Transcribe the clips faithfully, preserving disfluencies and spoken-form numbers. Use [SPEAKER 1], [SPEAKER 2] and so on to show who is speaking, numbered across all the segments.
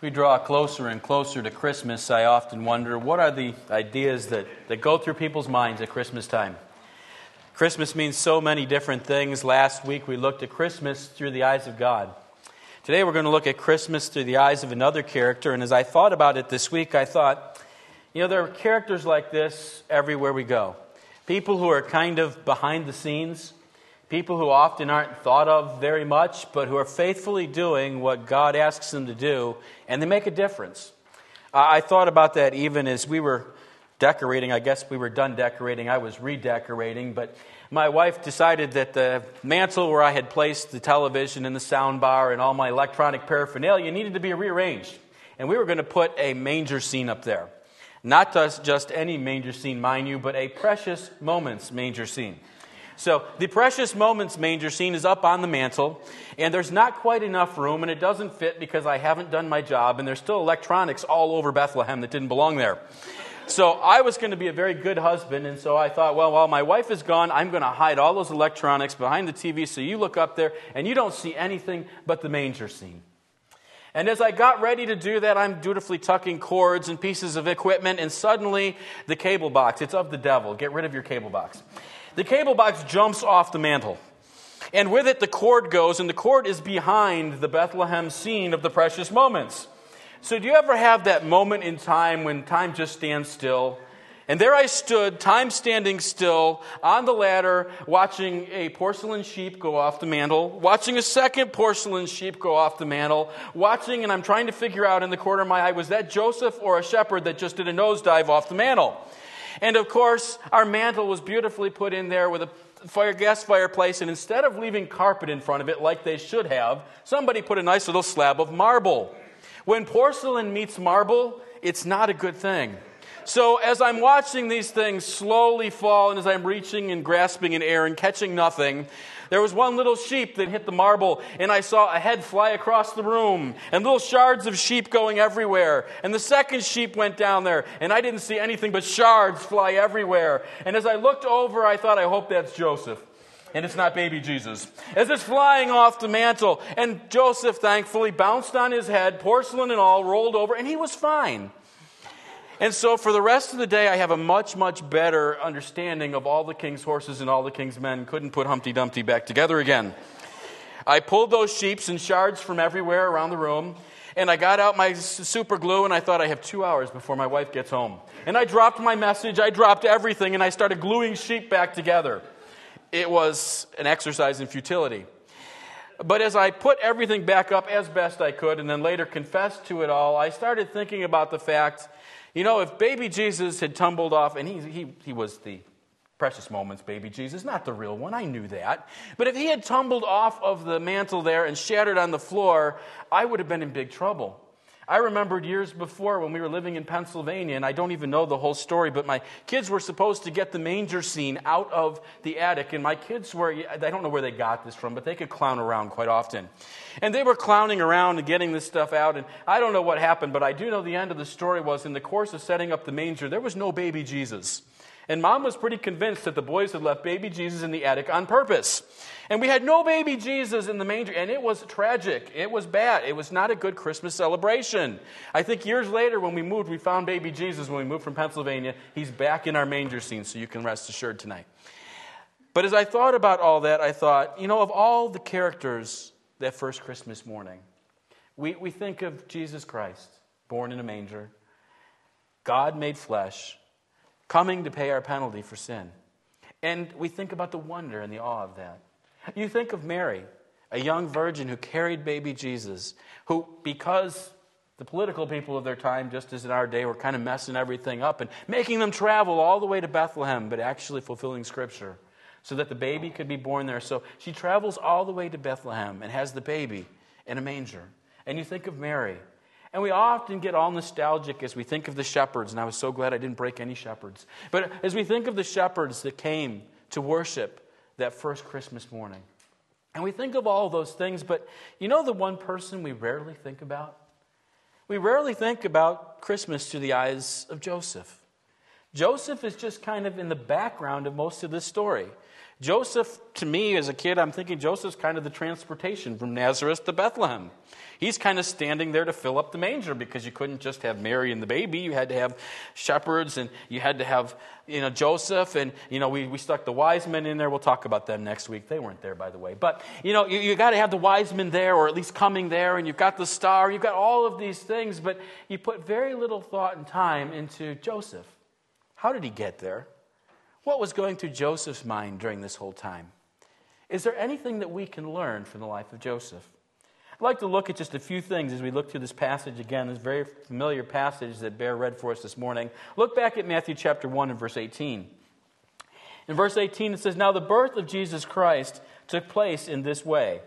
[SPEAKER 1] we draw closer and closer to Christmas, I often wonder, what are the ideas that, that go through people's minds at Christmas time? Christmas means so many different things. Last week we looked at Christmas through the eyes of God. Today we're going to look at Christmas through the eyes of another character. And as I thought about it this week, I thought, you know, there are characters like this everywhere we go. People who are kind of behind the scenes. People who often aren't thought of very much, but who are faithfully doing what God asks them to do, and they make a difference. I thought about that even as we were decorating. I guess we were done decorating. I was redecorating, but my wife decided that the mantle where I had placed the television and the sound bar and all my electronic paraphernalia needed to be rearranged. And we were going to put a manger scene up there. Not just, just any manger scene, mind you, but a Precious Moments manger scene. So the Precious Moments manger scene is up on the mantle, and there's not quite enough room, and it doesn't fit because I haven't done my job, and there's still electronics all over Bethlehem that didn't belong there. So I was going to be a very good husband, and so I thought, well, while my wife is gone, I'm going to hide all those electronics behind the T V, so you look up there, and you don't see anything but the manger scene. And as I got ready to do that, I'm dutifully tucking cords and pieces of equipment, and suddenly the cable box, it's of the devil. Get rid of your cable box. The cable box jumps off the mantle, and with it the cord goes, and the cord is behind the Bethlehem scene of the Precious Moments. So do you ever have that moment in time when time just stands still? And there I stood, time standing still, on the ladder, watching a porcelain sheep go off the mantle, watching a second porcelain sheep go off the mantle, watching, and I'm trying to figure out in the corner of my eye, was that Joseph or a shepherd that just did a nosedive off the mantle? And of course, our mantle was beautifully put in there with a fire gas fireplace, and instead of leaving carpet in front of it like they should have, somebody put a nice little slab of marble. When porcelain meets marble, it's not a good thing. So as I'm watching these things slowly fall, and as I'm reaching and grasping in air and catching nothing, there was one little sheep that hit the marble, and I saw a head fly across the room, and little shards of sheep going everywhere. And the second sheep went down there, and I didn't see anything but shards fly everywhere. And as I looked over, I thought, I hope that's Joseph. And it's not baby Jesus. As it's flying off the mantle, and Joseph thankfully bounced on his head, porcelain and all, rolled over, and he was fine. And so for the rest of the day, I have a much, much better understanding of all the king's horses and all the king's men. Couldn't put Humpty Dumpty back together again. I pulled those sheeps and shards from everywhere around the room, and I got out my super glue, and I thought I have two hours before my wife gets home. And I dropped my message, I dropped everything, and I started gluing sheep back together. It was an exercise in futility. But as I put everything back up as best I could, and then later confessed to it all, I started thinking about the fact, you know, if baby Jesus had tumbled off, and he, he, he was the Precious Moments baby Jesus, not the real one, I knew that. But if he had tumbled off of the mantle there and shattered on the floor, I would have been in big trouble. I remembered years before when we were living in Pennsylvania, and I don't even know the whole story, but my kids were supposed to get the manger scene out of the attic, and my kids were, I don't know where they got this from, but they could clown around quite often. And they were clowning around and getting this stuff out, and I don't know what happened, but I do know the end of the story was in the course of setting up the manger, there was no baby Jesus. And Mom was pretty convinced that the boys had left baby Jesus in the attic on purpose. And we had no baby Jesus in the manger, and it was tragic. It was bad. It was not a good Christmas celebration. I think years later when we moved, we found baby Jesus when we moved from Pennsylvania. He's back in our manger scene, so you can rest assured tonight. But as I thought about all that, I thought, you know, of all the characters that first Christmas morning, we, we think of Jesus Christ, born in a manger, God made flesh, coming to pay our penalty for sin. And we think about the wonder and the awe of that. You think of Mary, a young virgin who carried baby Jesus, who, because the political people of their time, just as in our day, were kind of messing everything up and making them travel all the way to Bethlehem, but actually fulfilling Scripture, so that the baby could be born there. So she travels all the way to Bethlehem and has the baby in a manger. And you think of Mary. And we often get all nostalgic as we think of the shepherds, and I was so glad I didn't break any shepherds. But as we think of the shepherds that came to worship that first Christmas morning, and we think of all those things, but you know the one person we rarely think about? We rarely think about Christmas through the eyes of Joseph. Joseph is just kind of in the background of most of this story. Joseph, to me as a kid, I'm thinking Joseph's kind of the transportation from Nazareth to Bethlehem. He's kind of standing there to fill up the manger because you couldn't just have Mary and the baby. You had to have shepherds and you had to have, you know, Joseph. And, you know, we, we stuck the wise men in there. We'll talk about them next week. They weren't there, by the way. But, you know, you, you got to have the wise men there or at least coming there. And you've got the star. You've got all of these things. But you put very little thought and time into Joseph. How did he get there? What was going through Joseph's mind during this whole time? Is there anything that we can learn from the life of Joseph? I'd like to look at just a few things as we look through this passage again, this very familiar passage that Bear read for us this morning. Look back at Matthew chapter one and verse eighteen. In verse eighteen it says, "Now the birth of Jesus Christ took place in this way."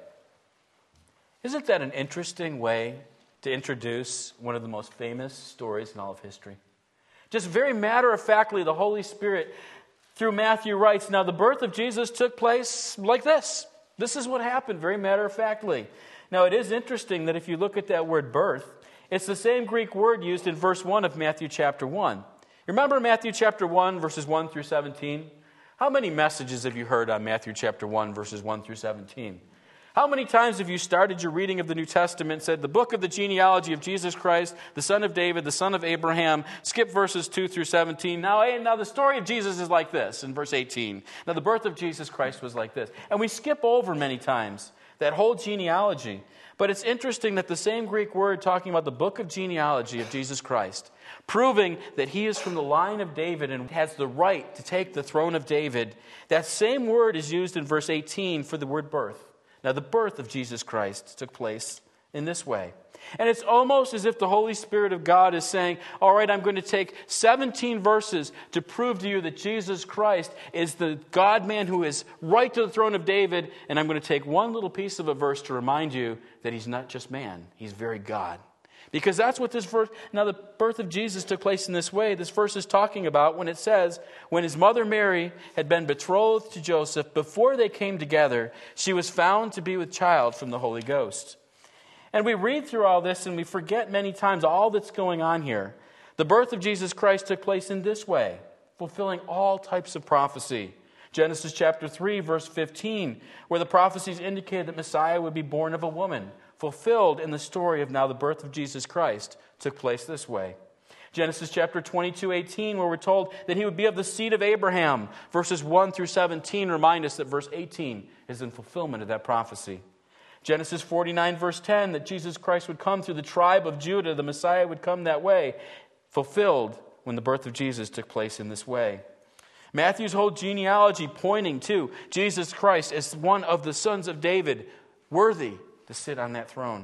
[SPEAKER 1] Isn't that an interesting way to introduce one of the most famous stories in all of history? Just very matter-of-factly, the Holy Spirit, through Matthew, writes, "Now the birth of Jesus took place like this." This is what happened, very matter-of-factly. Now, it is interesting that if you look at that word birth, it's the same Greek word used in verse one of Matthew chapter one. Remember Matthew chapter one, verses one through seventeen? How many messages have you heard on Matthew chapter one, verses one through seventeen? How many times have you started your reading of the New Testament and said, the book of the genealogy of Jesus Christ, the son of David, the son of Abraham, skip verses two through seventeen. Now, hey, now the story of Jesus is like this in verse eighteen. Now the birth of Jesus Christ was like this. And we skip over many times that whole genealogy. But it's interesting that the same Greek word talking about the book of genealogy of Jesus Christ, proving that he is from the line of David and has the right to take the throne of David, that same word is used in verse eighteen for the word birth. Now, the birth of Jesus Christ took place in this way. And it's almost as if the Holy Spirit of God is saying, all right, I'm going to take seventeen verses to prove to you that Jesus Christ is the God-man who is right to the throne of David, and I'm going to take one little piece of a verse to remind you that he's not just man, he's very God. Because that's what this verse, now the birth of Jesus took place in this way. This verse is talking about when it says, when his mother Mary had been betrothed to Joseph, before they came together, she was found to be with child from the Holy Ghost. And we read through all this and we forget many times all that's going on here. The birth of Jesus Christ took place in this way, fulfilling all types of prophecy. Genesis chapter three, verse fifteen, where the prophecies indicated that Messiah would be born of a woman, fulfilled in the story of now the birth of Jesus Christ, took place this way. Genesis chapter twenty-two, eighteen, where we're told that he would be of the seed of Abraham. Verses one through seventeen remind us that verse eighteen is in fulfillment of that prophecy. Genesis forty-nine, verse ten, that Jesus Christ would come through the tribe of Judah, the Messiah would come that way, fulfilled when the birth of Jesus took place in this way. Matthew's whole genealogy pointing to Jesus Christ as one of the sons of David, worthy to sit on that throne.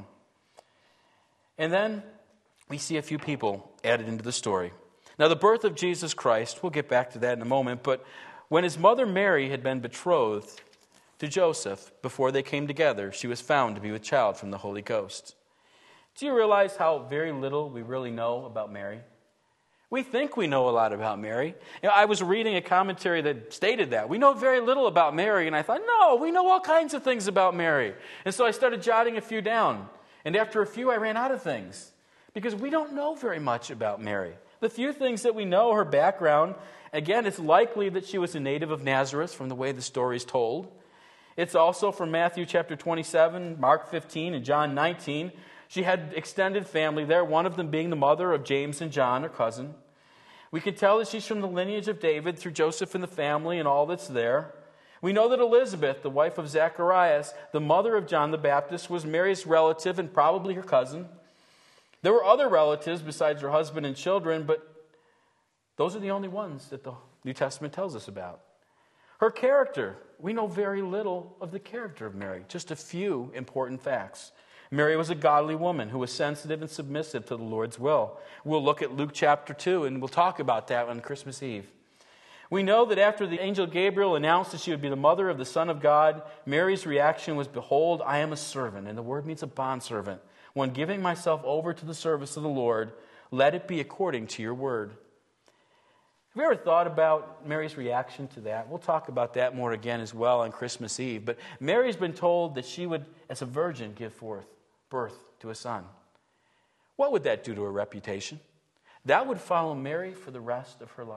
[SPEAKER 1] And then we see a few people added into the story. Now, the birth of Jesus Christ, we'll get back to that in a moment, but when his mother Mary had been betrothed to Joseph, before they came together, she was found to be with child from the Holy Ghost. Do you realize how very little we really know about Mary? We think we know a lot about Mary. You know, I was reading a commentary that stated that. We know very little about Mary, and I thought, no, we know all kinds of things about Mary. And so I started jotting a few down. And after a few, I ran out of things. Because we don't know very much about Mary. The few things that we know, her background, again, it's likely that she was a native of Nazareth from the way the story is told. It's also from Matthew chapter twenty-seven, Mark fifteen, and John nineteen. She had extended family there, one of them being the mother of James and John, her cousin. We can tell that she's from the lineage of David through Joseph and the family and all that's there. We know that Elizabeth, the wife of Zacharias, the mother of John the Baptist, was Mary's relative and probably her cousin. There were other relatives besides her husband and children, but those are the only ones that the New Testament tells us about. Her character, we know very little of the character of Mary, just a few important facts. Mary was a godly woman who was sensitive and submissive to the Lord's will. We'll look at Luke chapter two, and we'll talk about that on Christmas Eve. We know that after the angel Gabriel announced that she would be the mother of the Son of God, Mary's reaction was, "Behold, I am a servant," and the word means a bondservant. "When giving myself over to the service of the Lord, let it be according to your word." Have you ever thought about Mary's reaction to that? We'll talk about that more again as well on Christmas Eve. But Mary's been told that she would, as a virgin, give forth birth to a son. What would that do to her reputation? That would follow Mary for the rest of her life.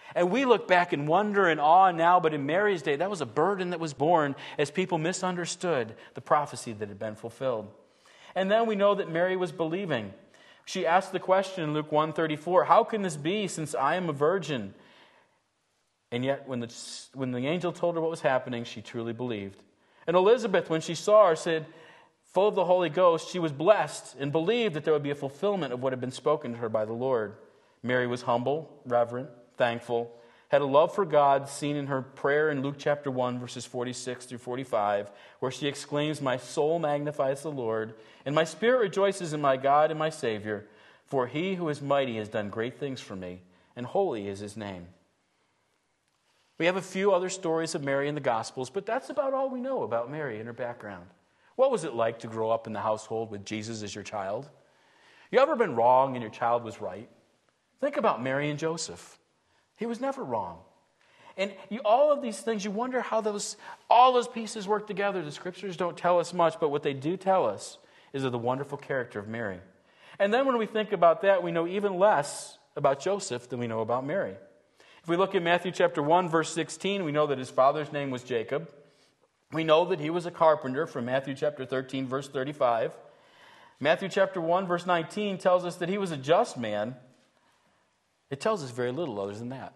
[SPEAKER 1] And we look back in wonder and awe now, but in Mary's day, that was a burden that was born as people misunderstood the prophecy that had been fulfilled. And then we know that Mary was believing. She asked the question in Luke one thirty-four, how can this be since I am a virgin? And yet when the, when the angel told her what was happening, she truly believed. And Elizabeth, when she saw her, said, full of the Holy Ghost, she was blessed and believed that there would be a fulfillment of what had been spoken to her by the Lord. Mary was humble, reverent, thankful, had a love for God seen in her prayer in Luke chapter one, verses forty-six through forty-five, where she exclaims, my soul magnifies the Lord, and my spirit rejoices in my God and my Savior, for he who is mighty has done great things for me, and holy is his name. We have a few other stories of Mary in the Gospels, but that's about all we know about Mary and her background. What was it like to grow up in the household with Jesus as your child? You ever been wrong and your child was right? Think about Mary and Joseph. He was never wrong. And you, all of these things, you wonder how those all those pieces work together. The Scriptures don't tell us much, but what they do tell us is of the wonderful character of Mary. And then when we think about that, we know even less about Joseph than we know about Mary. If we look at Matthew chapter one, verse sixteen, we know that his father's name was Jacob. We know that he was a carpenter from Matthew chapter thirteen, verse thirty-five. Matthew chapter one, verse nineteen tells us that he was a just man. It tells us very little other than that.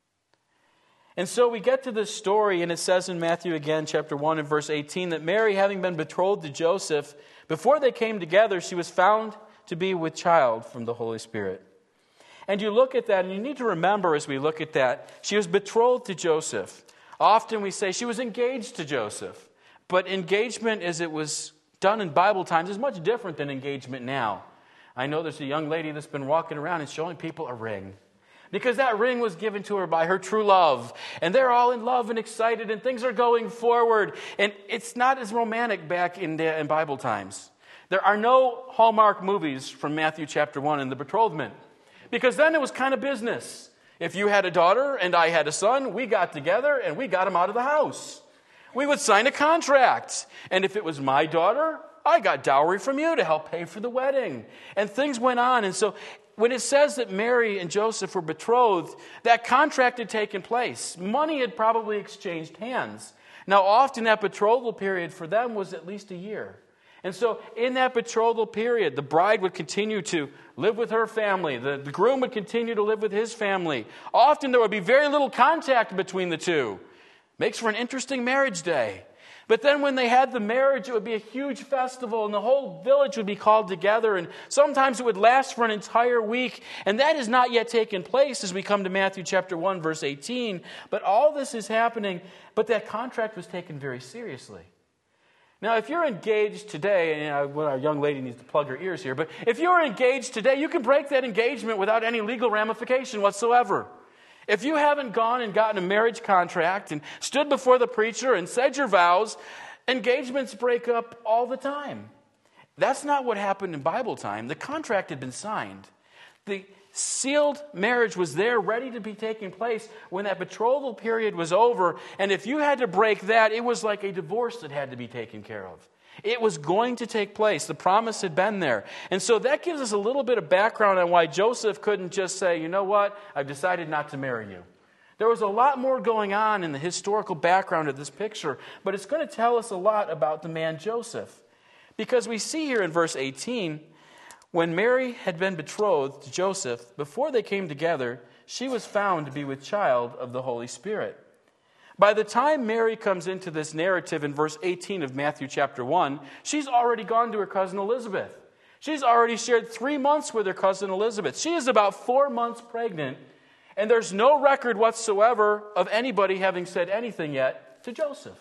[SPEAKER 1] And so we get to this story, and it says in Matthew again, chapter one and verse eighteen, that Mary, having been betrothed to Joseph, before they came together, she was found to be with child from the Holy Spirit. And you look at that, and you need to remember as we look at that, she was betrothed to Joseph. Often we say she was engaged to Joseph. But engagement as it was done in Bible times is much different than engagement now. I know there's a young lady that's been walking around and showing people a ring. Because that ring was given to her by her true love. And they're all in love and excited and things are going forward. And it's not as romantic back in, the, in Bible times. There are no Hallmark movies from Matthew chapter one in the betrothment. Because then it was kind of business. If you had a daughter and I had a son, we got together and we got them out of the house. We would sign a contract. And if it was my daughter, I got dowry from you to help pay for the wedding. And things went on. And so when it says that Mary and Joseph were betrothed, that contract had taken place. Money had probably exchanged hands. Now, often that betrothal period for them was at least a year. And so in that betrothal period, the bride would continue to live with her family. The, the groom would continue to live with his family. Often there would be very little contact between the two. Makes for an interesting marriage day. But then when they had the marriage, it would be a huge festival, and the whole village would be called together, and sometimes it would last for an entire week. And that has not yet taken place as we come to Matthew chapter one, verse eighteen. But all this is happening, but that contract was taken very seriously. Now, if you're engaged today, and uh, well, our young lady needs to plug her ears here, but if you're engaged today, you can break that engagement without any legal ramification whatsoever. If you haven't gone and gotten a marriage contract and stood before the preacher and said your vows, engagements break up all the time. That's not what happened in Bible time. The contract had been signed. The sealed marriage was there, ready to be taking place when that betrothal period was over. And if you had to break that, it was like a divorce that had to be taken care of. It was going to take place. The promise had been there. And so that gives us a little bit of background on why Joseph couldn't just say, you know what, I've decided not to marry you. There was a lot more going on in the historical background of this picture, but it's going to tell us a lot about the man Joseph. Because we see here in verse eighteen, when Mary had been betrothed to Joseph, before they came together, she was found to be with child of the Holy Spirit. By the time Mary comes into this narrative in verse eighteen of Matthew chapter one, she's already gone to her cousin Elizabeth. She's already shared three months with her cousin Elizabeth. She is about four months pregnant, and there's no record whatsoever of anybody having said anything yet to Joseph.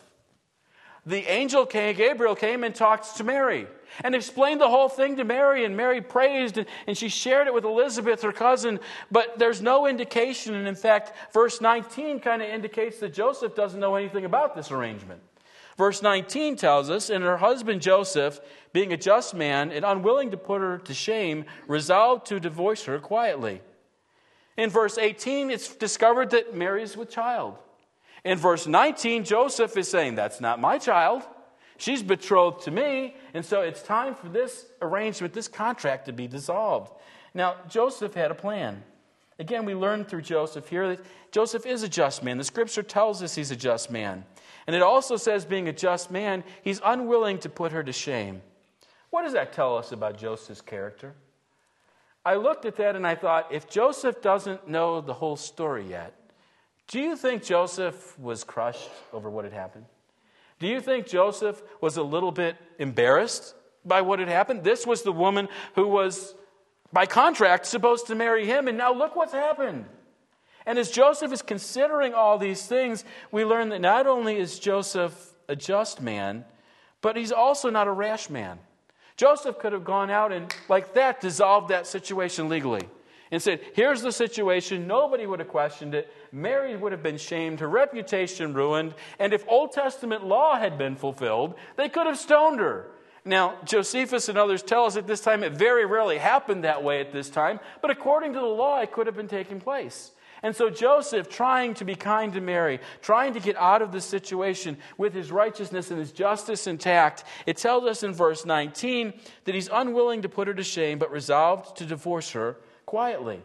[SPEAKER 1] The angel Gabriel came and talked to Mary and explained the whole thing to Mary, and Mary praised, and, and she shared it with Elizabeth, her cousin, but there's no indication, and in fact, verse nineteen kind of indicates that Joseph doesn't know anything about this arrangement. Verse nineteen tells us, and her husband Joseph, being a just man and unwilling to put her to shame, resolved to divorce her quietly. In verse eighteen, it's discovered that Mary is with child. In verse nineteen, Joseph is saying, that's not my child. She's betrothed to me, and so it's time for this arrangement, this contract to be dissolved. Now, Joseph had a plan. Again, we learn through Joseph here that Joseph is a just man. The scripture tells us he's a just man. And it also says, being a just man, he's unwilling to put her to shame. What does that tell us about Joseph's character? I looked at that and I thought, if Joseph doesn't know the whole story yet, do you think Joseph was crushed over what had happened? Do you think Joseph was a little bit embarrassed by what had happened? This was the woman who was, by contract, supposed to marry him, and now look what's happened. And as Joseph is considering all these things, we learn that not only is Joseph a just man, but he's also not a rash man. Joseph could have gone out and, like that, dissolved that situation legally and said, here's the situation. Nobody would have questioned it. Mary would have been shamed, her reputation ruined, and if Old Testament law had been fulfilled, they could have stoned her. Now, Josephus and others tell us at this time it very rarely happened that way at this time, but according to the law, it could have been taking place. And so Joseph, trying to be kind to Mary, trying to get out of this situation with his righteousness and his justice intact, it tells us in verse nineteen that he's unwilling to put her to shame, but resolved to divorce her quietly.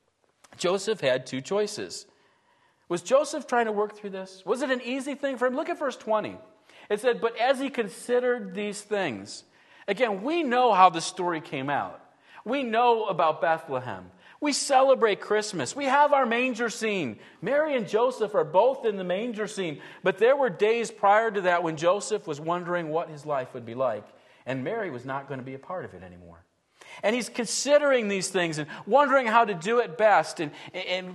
[SPEAKER 1] Joseph had two choices. Was Joseph trying to work through this? Was it an easy thing for him? Look at verse twenty. It said, but as he considered these things, again, we know how the story came out. We know about Bethlehem. We celebrate Christmas. We have our manger scene. Mary and Joseph are both in the manger scene. But there were days prior to that when Joseph was wondering what his life would be like. And Mary was not going to be a part of it anymore. And he's considering these things and wondering how to do it best and, and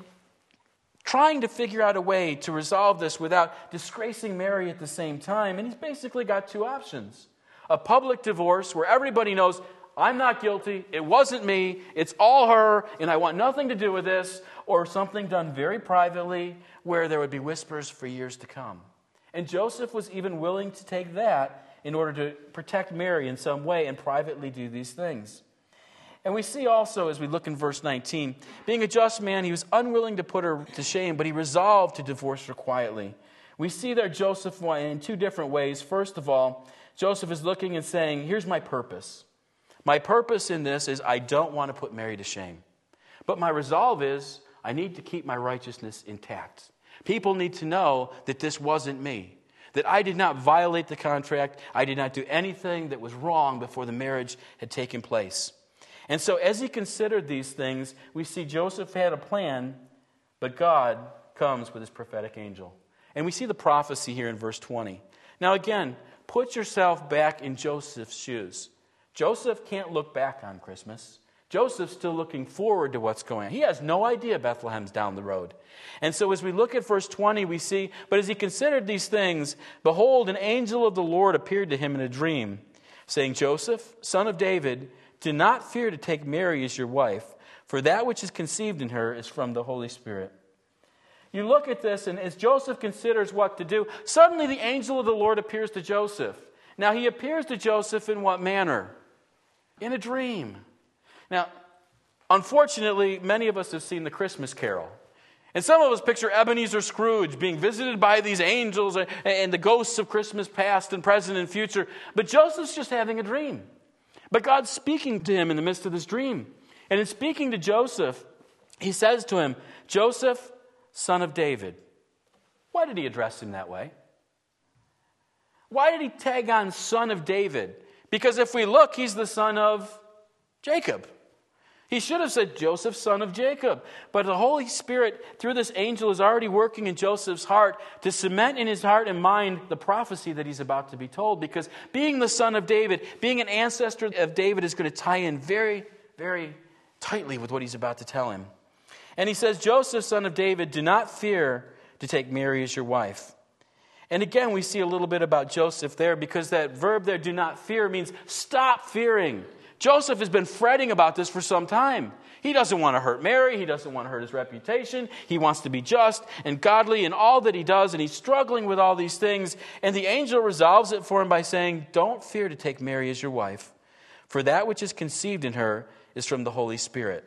[SPEAKER 1] trying to figure out a way to resolve this without disgracing Mary at the same time. And he's basically got two options. A public divorce where everybody knows, I'm not guilty, it wasn't me, it's all her, and I want nothing to do with this, or something done very privately where there would be whispers for years to come. And Joseph was even willing to take that in order to protect Mary in some way and privately do these things. And we see also, as we look in verse nineteen, being a just man, he was unwilling to put her to shame, but he resolved to divorce her quietly. We see there Joseph in two different ways. First of all, Joseph is looking and saying, here's my purpose. My purpose in this is I don't want to put Mary to shame. But my resolve is I need to keep my righteousness intact. People need to know that this wasn't me, that I did not violate the contract. I did not do anything that was wrong before the marriage had taken place. And so as he considered these things, we see Joseph had a plan, but God comes with his prophetic angel. And we see the prophecy here in verse twenty. Now again, put yourself back in Joseph's shoes. Joseph can't look back on Christmas. Joseph's still looking forward to what's going on. He has no idea Bethlehem's down the road. And so as we look at verse twenty, we see, but as he considered these things, behold, an angel of the Lord appeared to him in a dream, saying, Joseph, son of David, do not fear to take Mary as your wife, for that which is conceived in her is from the Holy Spirit. You look at this, and as Joseph considers what to do, suddenly the angel of the Lord appears to Joseph. Now, he appears to Joseph in what manner? In a dream. Now, unfortunately, many of us have seen the Christmas Carol. And some of us picture Ebenezer Scrooge being visited by these angels and the ghosts of Christmas past and present and future. But Joseph's just having a dream. But God's speaking to him in the midst of this dream. And in speaking to Joseph, he says to him, Joseph, son of David. Why did he address him that way? Why did he tag on son of David? Because if we look, he's the son of Jacob. He should have said Joseph, son of Jacob. But the Holy Spirit, through this angel, is already working in Joseph's heart to cement in his heart and mind the prophecy that he's about to be told. Because being the son of David, being an ancestor of David is going to tie in very, very tightly with what he's about to tell him. And he says, Joseph, son of David, do not fear to take Mary as your wife. And again, we see a little bit about Joseph there, because that verb there, do not fear, means stop fearing. Joseph has been fretting about this for some time. He doesn't want to hurt Mary. He doesn't want to hurt his reputation. He wants to be just and godly in all that he does, and he's struggling with all these things. And the angel resolves it for him by saying, don't fear to take Mary as your wife, for that which is conceived in her is from the Holy Spirit.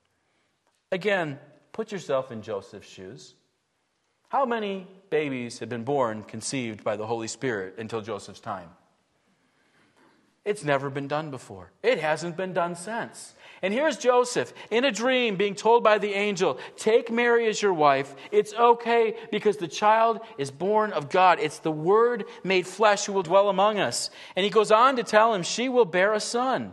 [SPEAKER 1] Again, put yourself in Joseph's shoes. How many babies have been born conceived by the Holy Spirit until Joseph's time? It's never been done before. It hasn't been done since. And here's Joseph in a dream being told by the angel, take Mary as your wife. It's okay because the child is born of God. It's the Word made flesh who will dwell among us. And he goes on to tell him she will bear a son.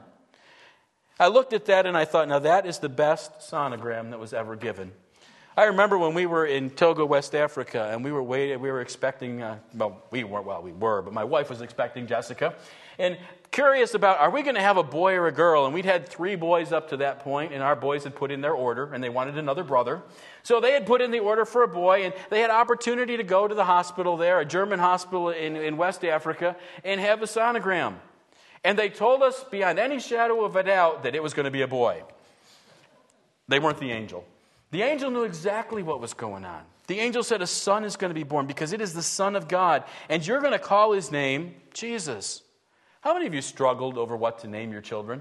[SPEAKER 1] I looked at that and I thought, now that is the best sonogram that was ever given. I remember when we were in Togo, West Africa, and we were waiting, we were expecting, uh, well, we weren't, well, we were, but my wife was expecting Jessica, and curious about, are we going to have a boy or a girl? And we'd had three boys up to that point, and our boys had put in their order, and they wanted another brother. So they had put in the order for a boy, and they had opportunity to go to the hospital there, a German hospital in, in West Africa, and have a sonogram. And they told us beyond any shadow of a doubt that it was going to be a boy. They weren't the angel. The angel knew exactly what was going on. The angel said a son is going to be born because it is the Son of God, and you're going to call his name Jesus. How many of you struggled over what to name your children?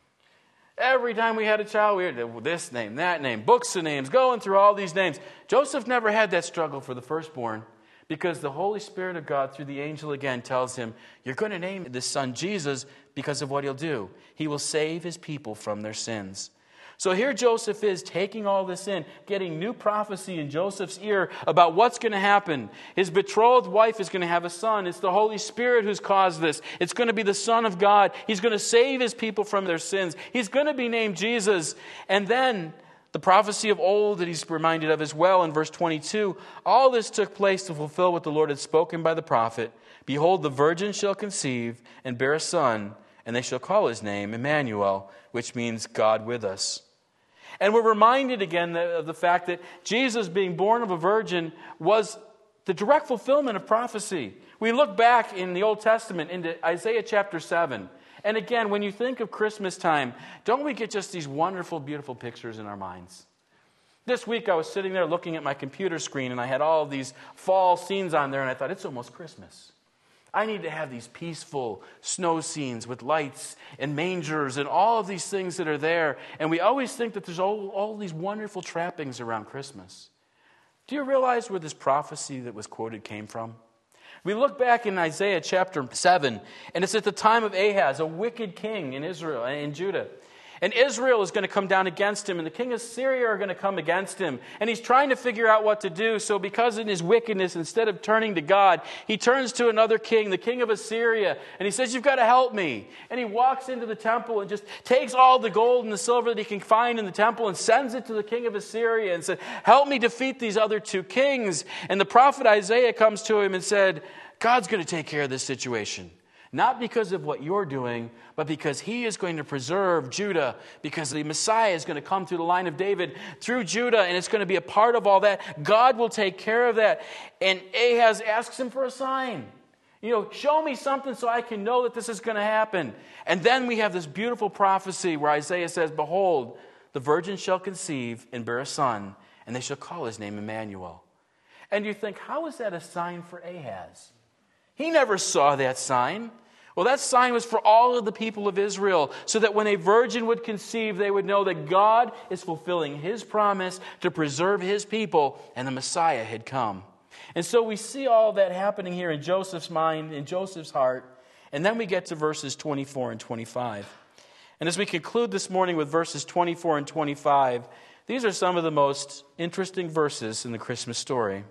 [SPEAKER 1] Every time we had a child, we had this name, that name, books of names, going through all these names. Joseph never had that struggle for the firstborn because the Holy Spirit of God, through the angel again, tells him, you're going to name this son Jesus because of what he'll do. He will save his people from their sins. So here Joseph is taking all this in, getting new prophecy in Joseph's ear about what's going to happen. His betrothed wife is going to have a son. It's the Holy Spirit who's caused this. It's going to be the Son of God. He's going to save his people from their sins. He's going to be named Jesus. And then the prophecy of old that he's reminded of as well in verse twenty-two, all this took place to fulfill what the Lord had spoken by the prophet. Behold, the virgin shall conceive and bear a son, and they shall call his name Emmanuel, which means God with us. And we're reminded again of the fact that Jesus being born of a virgin was the direct fulfillment of prophecy. We look back in the Old Testament into Isaiah chapter seven. And again, when you think of Christmas time, don't we get just these wonderful, beautiful pictures in our minds? This week I was sitting there looking at my computer screen and I had all of these fall scenes on there and I thought, it's almost Christmas. I need to have these peaceful snow scenes with lights and mangers and all of these things that are there. And we always think that there's all, all these wonderful trappings around Christmas. Do you realize where this prophecy that was quoted came from? We look back in Isaiah chapter seven, and it's at the time of Ahaz, a wicked king in Israel and in Judah. And Israel is going to come down against him, and the king of Syria are going to come against him. And he's trying to figure out what to do. So because in his wickedness, instead of turning to God, he turns to another king, the king of Assyria. And he says, you've got to help me. And he walks into the temple and just takes all the gold and the silver that he can find in the temple and sends it to the king of Assyria and said, help me defeat these other two kings. And the prophet Isaiah comes to him and said, God's going to take care of this situation. Not because of what you're doing, but because he is going to preserve Judah, because the Messiah is going to come through the line of David through Judah, and it's going to be a part of all that. God will take care of that. And Ahaz asks him for a sign. You know, show me something so I can know that this is going to happen. And then we have this beautiful prophecy where Isaiah says, behold, the virgin shall conceive and bear a son, and they shall call his name Emmanuel. And you think, how is that a sign for Ahaz? He never saw that sign. Well, that sign was for all of the people of Israel, so that when a virgin would conceive, they would know that God is fulfilling his promise to preserve his people, and the Messiah had come. And so we see all that happening here in Joseph's mind, in Joseph's heart, and then we get to verses twenty-four and twenty-five. And as we conclude this morning with verses twenty-four and twenty-five, these are some of the most interesting verses in the Christmas story.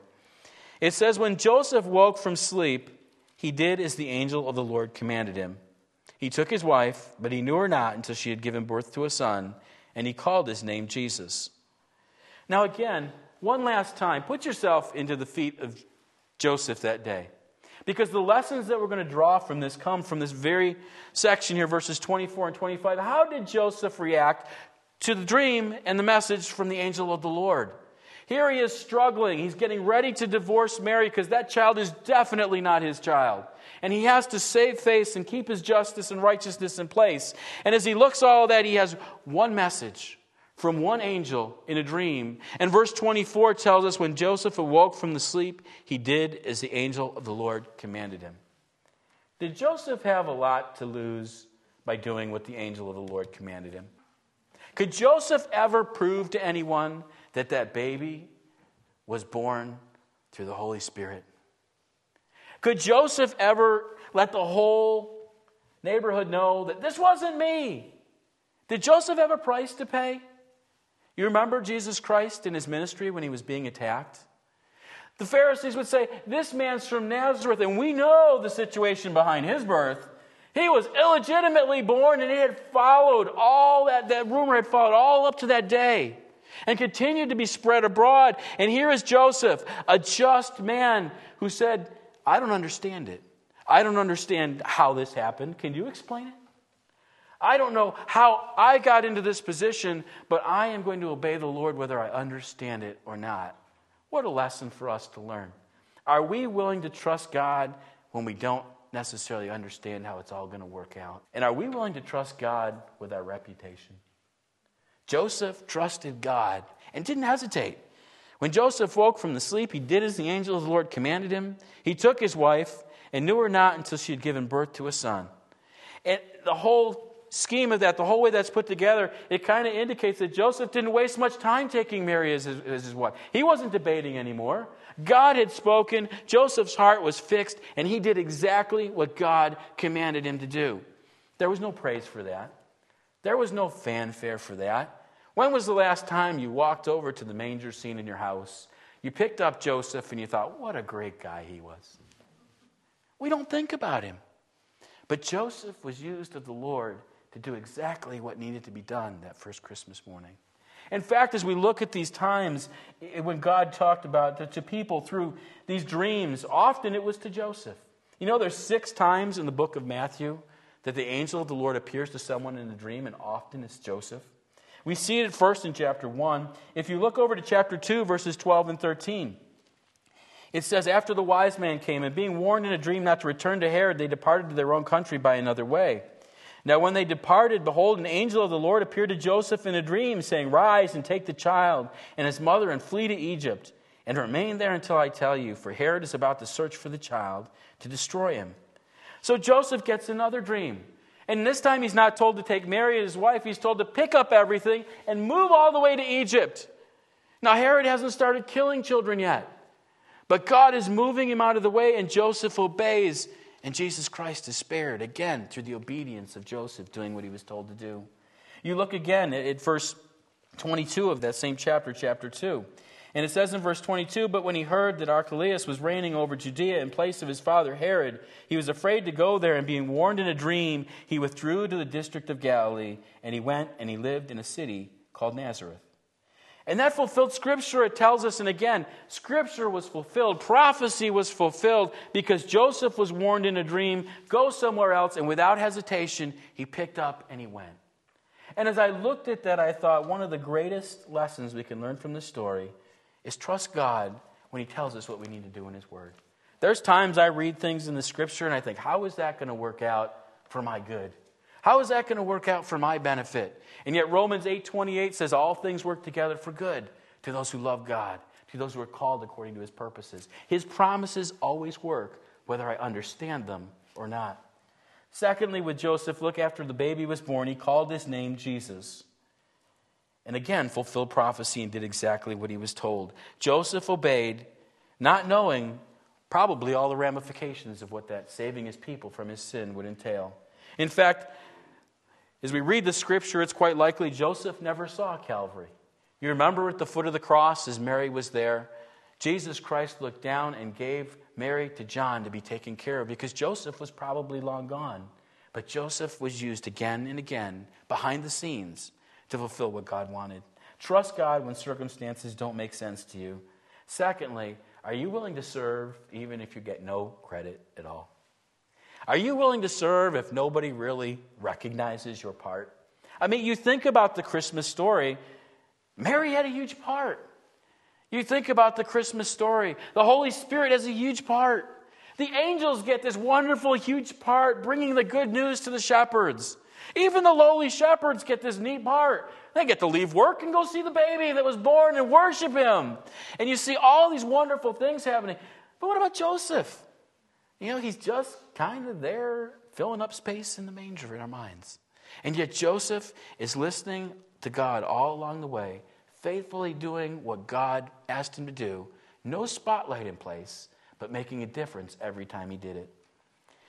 [SPEAKER 1] It says, when Joseph woke from sleep, he did as the angel of the Lord commanded him. He took his wife, but he knew her not until she had given birth to a son, and he called his name Jesus. Now again, one last time, put yourself into the feet of Joseph that day. Because the lessons that we're going to draw from this come from this very section here, verses twenty-four and twenty-five. How did Joseph react to the dream and the message from the angel of the Lord? Here he is struggling. He's getting ready to divorce Mary because that child is definitely not his child. And he has to save face and keep his justice and righteousness in place. And as he looks at all that, he has one message from one angel in a dream. And verse twenty-four tells us when Joseph awoke from the sleep, he did as the angel of the Lord commanded him. Did Joseph have a lot to lose by doing what the angel of the Lord commanded him? Could Joseph ever prove to anyone that that baby was born through the Holy Spirit? Could Joseph ever let the whole neighborhood know that this wasn't me. Did Joseph have a price to pay? You remember Jesus Christ in his ministry when he was being attacked? The Pharisees would say, this man's from Nazareth, and we know the situation behind his birth. He was illegitimately born, and he had followed all that, that rumor had followed all up to that day and continued to be spread abroad. And here is Joseph, a just man who said, I don't understand it. I don't understand how this happened. Can you explain it? I don't know how I got into this position, but I am going to obey the Lord whether I understand it or not. What a lesson for us to learn. Are we willing to trust God when we don't necessarily understand how it's all going to work out? And are we willing to trust God with our reputation? Joseph trusted God and didn't hesitate. When Joseph woke from the sleep, he did as the angel of the Lord commanded him. He took his wife and knew her not until she had given birth to a son. And the whole scheme of that, the whole way that's put together, it kind of indicates that Joseph didn't waste much time taking Mary as his, as his wife. He wasn't debating anymore. God had spoken, Joseph's heart was fixed, and he did exactly what God commanded him to do. There was no praise for that. There was no fanfare for that. When was the last time you walked over to the manger scene in your house, you picked up Joseph, and you thought, what a great guy he was? We don't think about him. But Joseph was used of the Lord to do exactly what needed to be done that first Christmas morning. In fact, as we look at these times, when God talked about to, to people through these dreams, often it was to Joseph. You know, there's six times in the book of Matthew that the angel of the Lord appears to someone in a dream, and often it's Joseph. We see it first in chapter one. If you look over to chapter two, verses twelve and thirteen, it says, after the wise man came, and being warned in a dream not to return to Herod, they departed to their own country by another way. Now when they departed, behold, an angel of the Lord appeared to Joseph in a dream, saying, rise and take the child and his mother and flee to Egypt, and remain there until I tell you, for Herod is about to search for the child to destroy him. So Joseph gets another dream. And this time he's not told to take Mary as his wife. He's told to pick up everything and move all the way to Egypt. Now Herod hasn't started killing children yet. But God is moving him out of the way, and Joseph obeys. And Jesus Christ is spared, again, through the obedience of Joseph doing what he was told to do. You look again at verse twenty-two of that same chapter, chapter two. And it says in verse twenty-two, but when he heard that Archelaus was reigning over Judea in place of his father Herod, he was afraid to go there, and being warned in a dream, he withdrew to the district of Galilee, and he went and he lived in a city called Nazareth. And that fulfilled Scripture, it tells us, and again, Scripture was fulfilled, prophecy was fulfilled, because Joseph was warned in a dream, go somewhere else, and without hesitation, he picked up and he went. And as I looked at that, I thought one of the greatest lessons we can learn from this story is trust God when he tells us what we need to do in his word. There's times I read things in the Scripture and I think, how is that going to work out for my good? How is that going to work out for my benefit? And yet Romans eight twenty-eight says all things work together for good to those who love God, to those who are called according to his purposes. His promises always work, whether I understand them or not. Secondly, with Joseph, look, after the baby was born, he called his name Jesus. And again, fulfilled prophecy and did exactly what he was told. Joseph obeyed, not knowing probably all the ramifications of what that saving his people from his sin would entail. In fact, as we read the Scripture, it's quite likely Joseph never saw Calvary. You remember at the foot of the cross, as Mary was there, Jesus Christ looked down and gave Mary to John to be taken care of, because Joseph was probably long gone. But Joseph was used again and again behind the scenes to fulfill what God wanted. Trust God when circumstances don't make sense to you. Secondly, are you willing to serve even if you get no credit at all? Are you willing to serve if nobody really recognizes your part? I mean, you think about the Christmas story. Mary had a huge part. You think about the Christmas story. The Holy Spirit has a huge part. The angels get this wonderful, huge part, bringing the good news to the shepherds. Even the lowly shepherds get this neat part. They get to leave work and go see the baby that was born and worship him. And you see all these wonderful things happening. But what about Joseph? You know, he's just kind of there filling up space in the manger in our minds. And yet Joseph is listening to God all along the way, faithfully doing what God asked him to do. No spotlight in place, but making a difference every time he did it.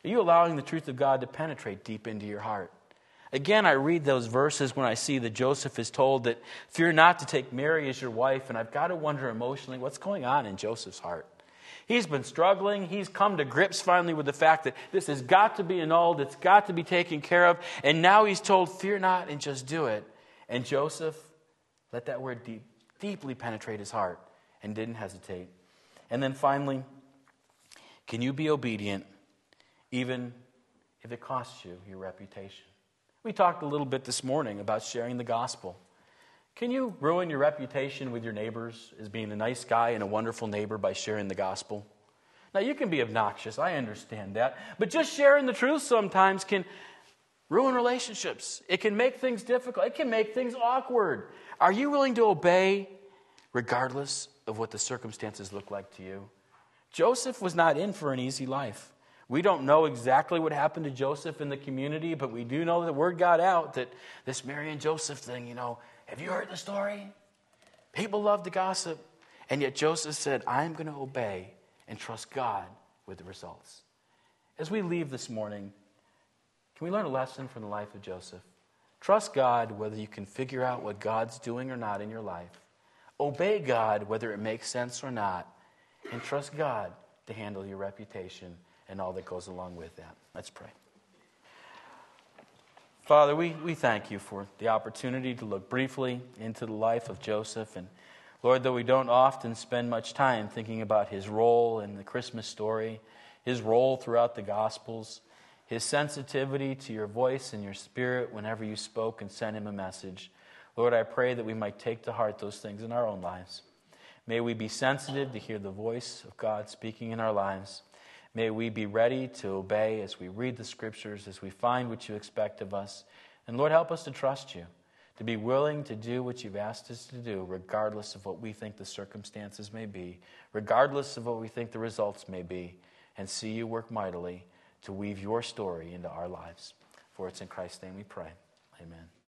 [SPEAKER 1] Are you allowing the truth of God to penetrate deep into your heart? Again, I read those verses when I see that Joseph is told that fear not to take Mary as your wife, and I've got to wonder emotionally what's going on in Joseph's heart. He's been struggling. He's come to grips finally with the fact that this has got to be annulled. It's got to be taken care of. And now he's told, fear not and just do it. And Joseph let that word deep, deeply penetrate his heart and didn't hesitate. And then finally, can you be obedient even if it costs you your reputation? We talked a little bit this morning about sharing the gospel. Can you ruin your reputation with your neighbors as being a nice guy and a wonderful neighbor by sharing the gospel? Now, you can be obnoxious. I understand that. But just sharing the truth sometimes can ruin relationships. It can make things difficult. It can make things awkward. Are you willing to obey regardless of what the circumstances look like to you? Joseph was not in for an easy life. We don't know exactly what happened to Joseph in the community, but we do know that word got out that this Mary and Joseph thing, you know, have you heard the story? People love to gossip. And yet Joseph said, I'm going to obey and trust God with the results. As we leave this morning, can we learn a lesson from the life of Joseph? Trust God whether you can figure out what God's doing or not in your life. Obey God whether it makes sense or not. And trust God to handle your reputation and all that goes along with that. Let's pray. Father, we, we thank you for the opportunity to look briefly into the life of Joseph. And Lord, though we don't often spend much time thinking about his role in the Christmas story, his role throughout the Gospels, his sensitivity to your voice and your spirit whenever you spoke and sent him a message, Lord, I pray that we might take to heart those things in our own lives. May we be sensitive to hear the voice of God speaking in our lives. May we be ready to obey as we read the Scriptures, as we find what you expect of us. And Lord, help us to trust you, to be willing to do what you've asked us to do, regardless of what we think the circumstances may be, regardless of what we think the results may be, and see you work mightily to weave your story into our lives. For it's in Christ's name we pray. Amen.